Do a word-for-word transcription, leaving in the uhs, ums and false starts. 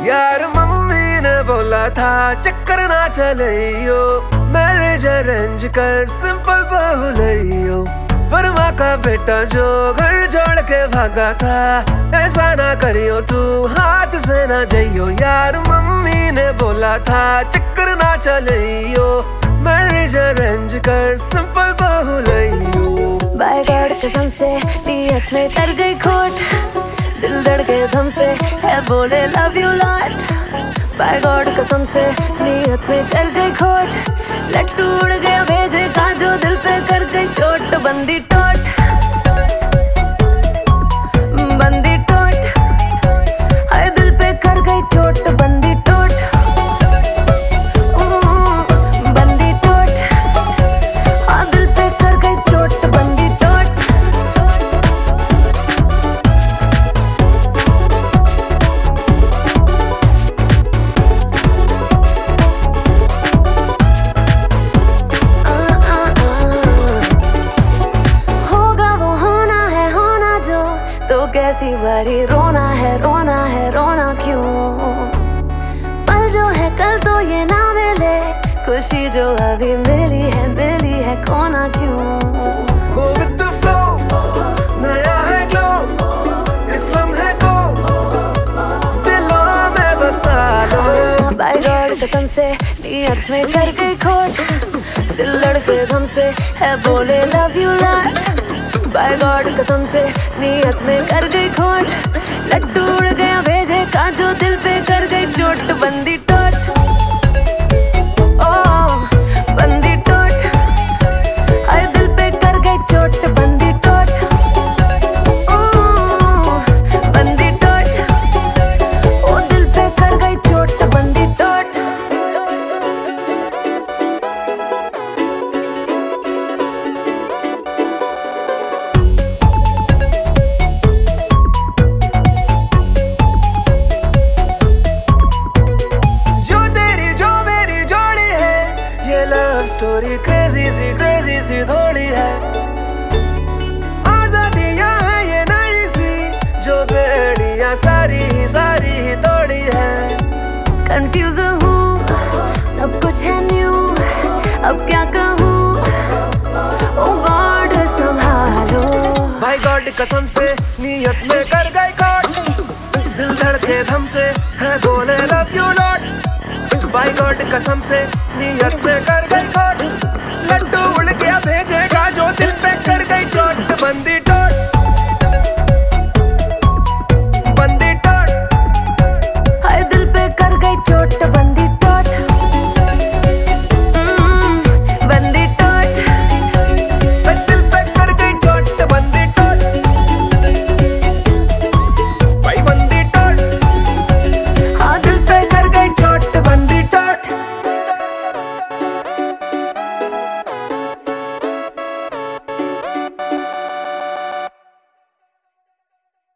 यार मम्मी ने बोला था चक्कर ना चलियो, मैरिज अरेंज कर सिंपल बहुलियो। वर्मा का बेटा जो घर छोड़ के भागा था, ऐसा ना करियो तू हाथ से ना जाइयो। यार मम्मी ने बोला था चक्कर ना चलियो, मैरिज अरेंज कर सिंपल बहुलियो। बाय गॉड कसम से नियत में कर गई खोट, दिल धड़के धम से है बोले love you lot. By God कसम से नियत में कर गई खोट, लट्टू उड़ गया भेजे का जो दिल पे कर गई चोट। बंदी टोट बंदी टोट, हाय दिल पे कर गई चोट। बंदी टोट बंदी टोट, हाँ दिल पे कर गई चोट। बंदी टोट तो कैसी बारी रोना है रोना है रोना क्यों। पल जो है कल तो ये ना मिले, खुशी जो अभी मिली है मिली है खोना क्यों। Go with the flow, नया है glow, इस लम्हे को दिलों में बसा लो। बाय गॉड कसम से नियत में कर गई खोट, दिल लड़के धम से है बोले love you lot. By God कसम से नियत में कर गई खोट, लड्डू उड़ गया भेजे का जो दिल पे कर गई चोट। बंदी टोट ओ बंदी टोट, हाय दिल पे कर गई चोट। बंदी टोट ओ बंदी टोट, ओ दिल पे कर गई चोट। बंदी टोट स्टोरी क्रेजी सी क्रेजी सी थोड़ी है, आजादियां है ये नई सी, जो बेड़ियां सारी ही सारी ही तोड़ी है। कंफ्यूज हूँ सब कुछ है न्यू, अब क्या कहूँ ओ गॉड संभालो। भाई गॉड कसम से नियत में कर गई खोट, दिल धड़के धम से है बोले लव यू लॉट। भाई गॉड कसम से नियत में कर